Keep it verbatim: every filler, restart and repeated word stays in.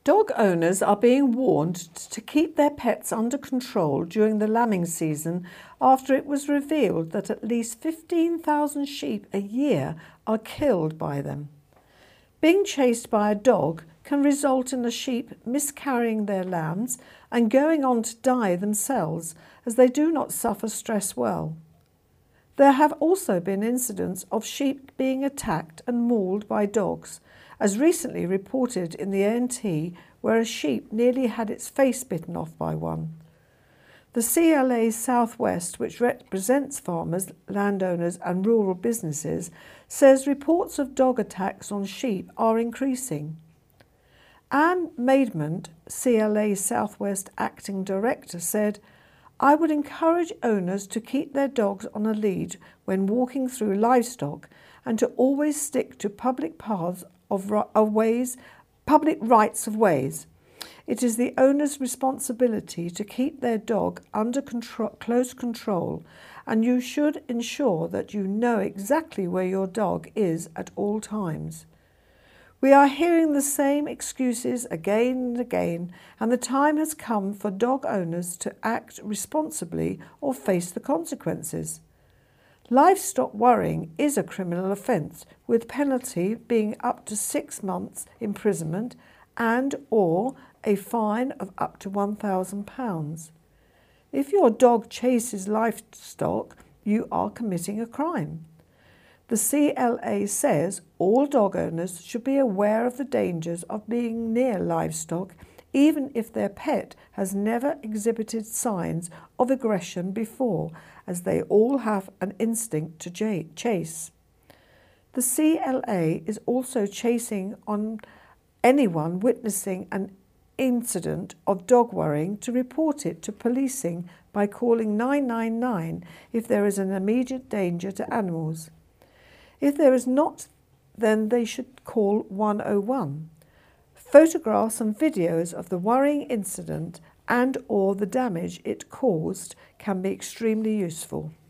Dog owners are being warned to keep their pets under control during the lambing season after it was revealed that at least fifteen thousand sheep a year are killed by them. Being chased by a dog can result in the sheep miscarrying their lambs and going on to die themselves, as they do not suffer stress well. There have also been incidents of sheep being attacked and mauled by dogs, as recently reported in the A N T, where a sheep nearly had its face bitten off by one. The C L A South West, which represents farmers, landowners and rural businesses, says reports of dog attacks on sheep are increasing. Anne Maidment, C L A South West Acting Director, said, "I would encourage owners to keep their dogs on a lead when walking through livestock and to always stick to public paths of, of ways, public rights of ways. It is the owner's responsibility to keep their dog under control, close control, and you should ensure that you know exactly where your dog is at all times. We are hearing the same excuses again and again, and the time has come for dog owners to act responsibly or face the consequences. Livestock worrying is a criminal offence, with penalty being up to six months imprisonment and or a fine of up to one thousand pounds. If your dog chases livestock, you are committing a crime. The C L A says all dog owners should be aware of the dangers of being near livestock, even if their pet has never exhibited signs of aggression before, as they all have an instinct to chase. The C L A is also chasing on anyone witnessing an incident of dog worrying to report it to policing by calling nine nine nine if there is an immediate danger to animals. If there is not, then they should call one oh one. Photographs and videos of the worrying incident and or the damage it caused can be extremely useful.